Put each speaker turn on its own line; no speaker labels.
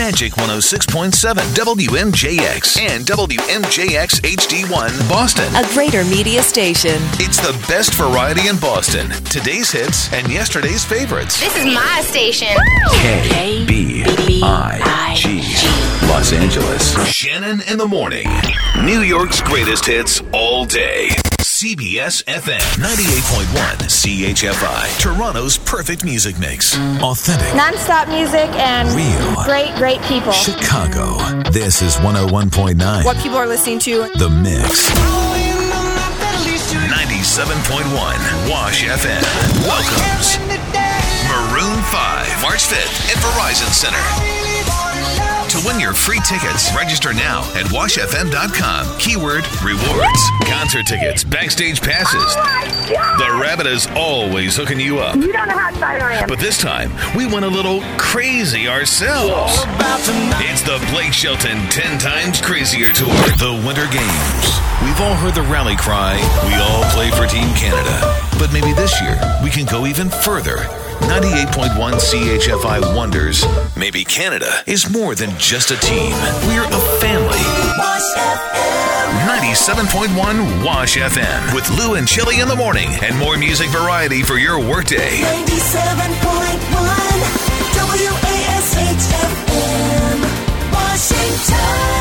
Magic 106.7 WMJX and WMJX HD1 Boston.
A Greater Media station.
It's the best variety in Boston. Today's hits and yesterday's favorites.
This is my station.
KBIG, Los Angeles. Shannon in the morning. New York's greatest hits all day. CBS FM 98.1 CHFI. Toronto's perfect music mix. Authentic.
Non-stop music and
real.
Great people.
Chicago. This is 101.9.
What people are listening to.
The Mix. 97.1 Wash FM. Welcomes Maroon 5. March 5th at Verizon Center. To win your free tickets, register now at washfm.com. Keyword rewards. Concert tickets, backstage passes. The Rabbit is always hooking you up.
You don't know how excited I am.
But this time, we went a little crazy ourselves. It's the Blake Shelton 10 Times Crazier Tour. The Winter Games. We've all heard the rally cry. We all play for Team Canada. But maybe this year, we can go even further. 98.1 CHFI wonders, maybe Canada is more than just a team. We're a family. 97.1 Wash FM with Lou and Chili in the morning and more music variety for your workday.
97.1 WASHFM, Washington.